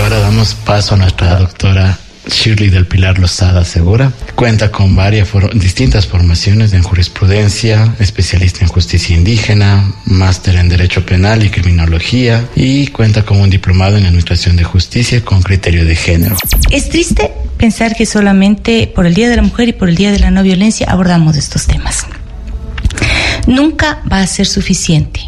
ahora damos paso a nuestra doctora Shirley del Pilar Lozada Segura. Cuenta con distintas formaciones en jurisprudencia, especialista en justicia indígena, máster en Derecho Penal y Criminología, y cuenta con un diplomado en Administración de Justicia con criterio de género. Es triste pensar que solamente por el Día de la Mujer y por el Día de la No Violencia abordamos estos temas. Nunca va a ser suficiente.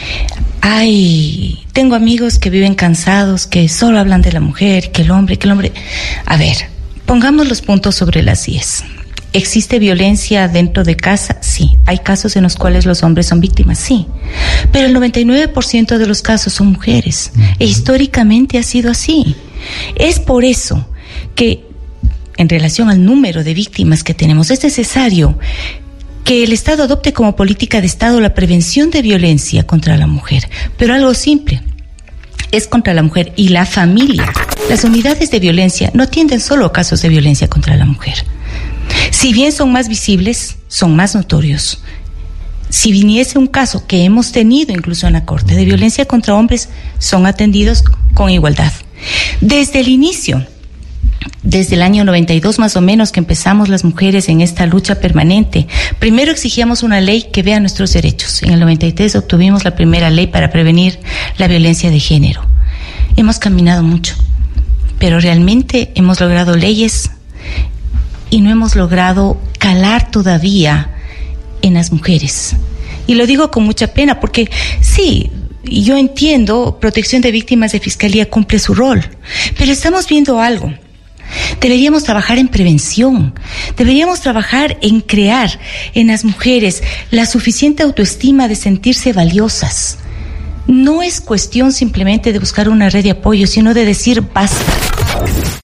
Tengo amigos que viven cansados, que solo hablan de la mujer, que el hombre. A ver, pongamos los puntos sobre las IES. ¿Existe violencia dentro de casa? Sí. ¿Hay casos en los cuales los hombres son víctimas? Sí. Pero el 99% de los casos son mujeres. E históricamente ha sido así. Es por eso que, en relación al número de víctimas que tenemos, es necesario que el Estado adopte como política de Estado la prevención de violencia contra la mujer. Pero algo simple, es contra la mujer y la familia. Las unidades de violencia no atienden solo casos de violencia contra la mujer. Si bien son más visibles, son más notorios. Si viniese un caso que hemos tenido incluso en la Corte de violencia contra hombres, son atendidos con igualdad. Desde el inicio, desde el año 92 más o menos, que empezamos las mujeres en esta lucha permanente, primero exigíamos una ley que vea nuestros derechos. En el 93 obtuvimos la primera ley para prevenir la violencia de género. Hemos caminado mucho, pero realmente hemos logrado leyes y no hemos logrado calar todavía en las mujeres. Y lo digo con mucha pena porque sí, yo entiendo, Protección de Víctimas de Fiscalía cumple su rol, pero estamos viendo algo. Deberíamos trabajar en prevención, deberíamos trabajar en crear en las mujeres la suficiente autoestima de sentirse valiosas. No es cuestión simplemente de buscar una red de apoyo, sino de decir basta.